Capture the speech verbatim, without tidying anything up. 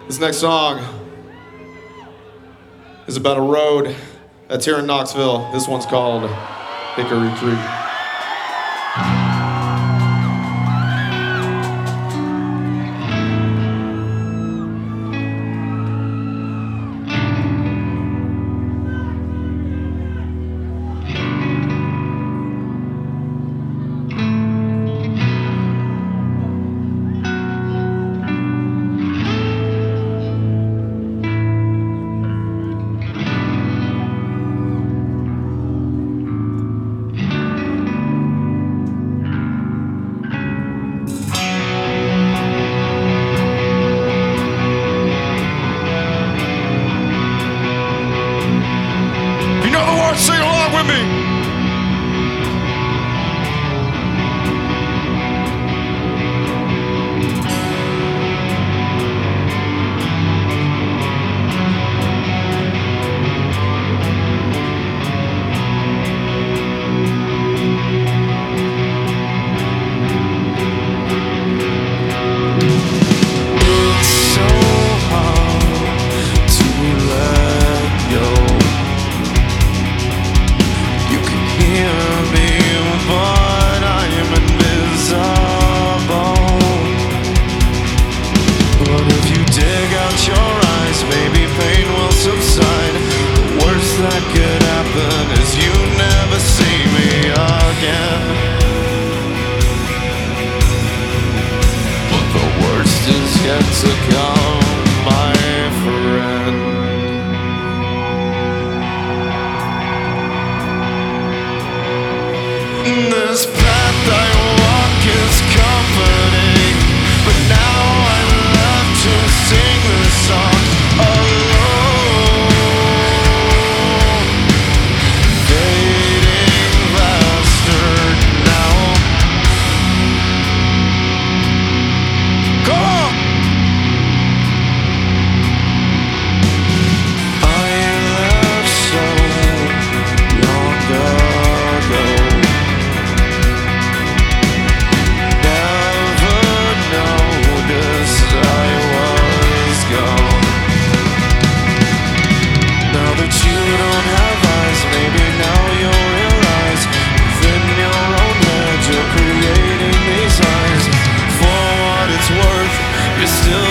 This next song is about a road that's here in Knoxville. This one's called Hickory Creek. Sing along with me. That could happen is you never see me again. But the worst is yet to come, my friend. This path I walk is comforting, but now I'm left to sing this song alone. You're still